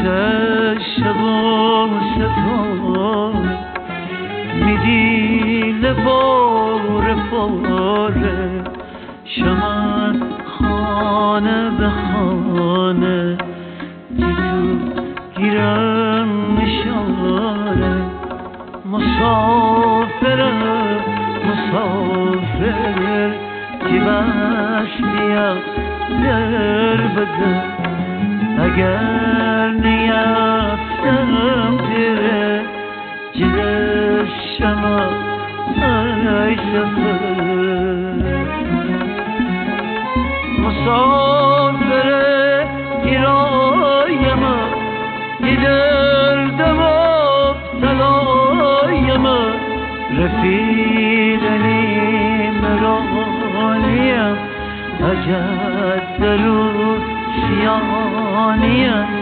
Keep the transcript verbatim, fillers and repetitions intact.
شب و ستاره میدی لباره پاره شمن خانه به خانه تو گیرم نشاره مسافر مسافر که وصلیم در بده اگر نیفتم دیره جل شما ای سفر مسافر گرایم یه دردم ابتلایم رفیق نیمرانیم عجب درو سیانیم